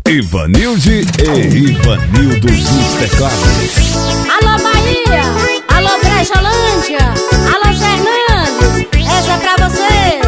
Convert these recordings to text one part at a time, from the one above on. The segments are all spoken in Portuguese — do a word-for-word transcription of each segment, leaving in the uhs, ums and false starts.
Ivanilde e Ivanildo dos teclados. Alô Bahia, alô Brecholândia, alô Fernandes, essa é pra você.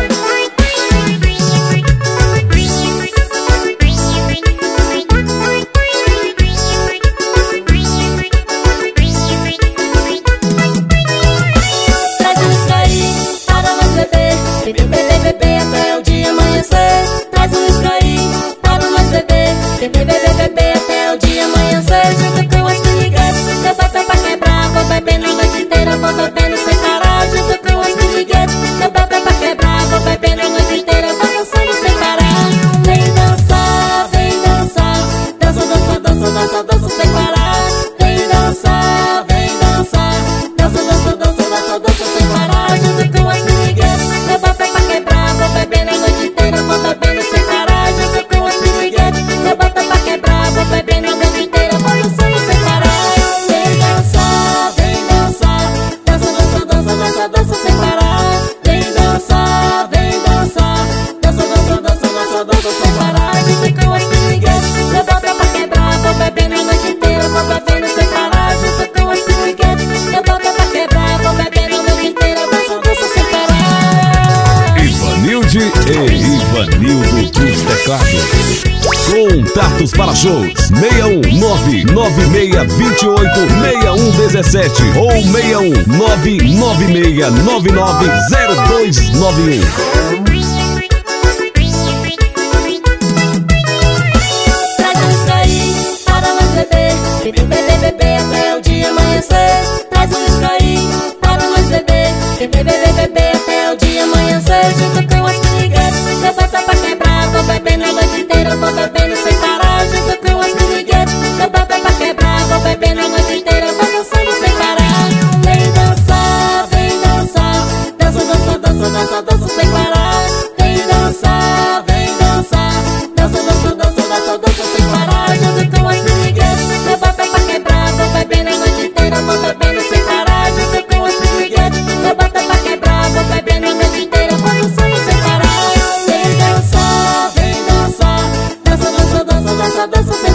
Traz um uísque aí para nós beber, beber, beber, beber até o dia amanhecer. Traz um uísque aí para nós beber, beber, beber, beber até o dia amanhecer. Junto com as piriguetes, eu boto pra quebrar, vou bebendo a noite inteira, vou bebendo sem parar. Junto com as piriguetes, eu boto pra quebrar, vou bebendo a noite inteira, vou dançando sem parar. Vem dançar, vem dançar, dança, dança, dança, dança, dança sem parar. Vem dançar, vem dançar, dança, dança, dança, dança, dança sem parar. Junto com as piriguetes, eu boto pra quebrar, vou bebendo a noite inteira, vou bebendo sem parar. Junto com as piriguetes, eu boto pra quebrar, vou bebendo a noite inteira, vou dançando sem parar. Vem dançar, vem dançar, dança, dança, dança, dança, dança sem parar. Vem dançar, vem dançar, dança, dança, dança, dança, dança sem parar. Junto com as piriguetes, eu boto pra quebrar, vou bebendo a noite inteira, vou bebendo sem parar. Junto com as piriguetes, eu boto pra quebrar, vou bebendo a noite inteira, dança, dança sem parar. Ivanilde e Ivanildo dos teclados. Contatos para shows seis um nove nove seis dois oito seis um um sete ou seis um nove nove seis nove nove zero dois nove um. Traz um uísque aí para nós beber, beber, beber, beber até o dia amanhecer. Traz um uísque aí para nós beber, beber, beber, beber até o dia amanhecer. Junto com as piriguetes, eu boto pra quebrar, vou bebendo a noite inteira, vou bebendo sem parar. Junto com as piriguetes, eu boto pra quebrar, vou bebendo a noite inteira, vou dançando sem parar. Vem dançar, vem dançar, dança, dança, dança, dança, dança sem parar. Vem dançar, vem dançar, dança, dança, dança, dança, dança sem parar. Junto com as piriguetes, eu boto pra quebrar, vou bebendo a noite inteira, vou bebendo sem parar. Junto com as piriguetes, eu boto pra quebrar, vou bebendo a noite inteira, vou dançando sem parar. Vem dançar, vem dançar, dança, dança, dança, dança, dança sem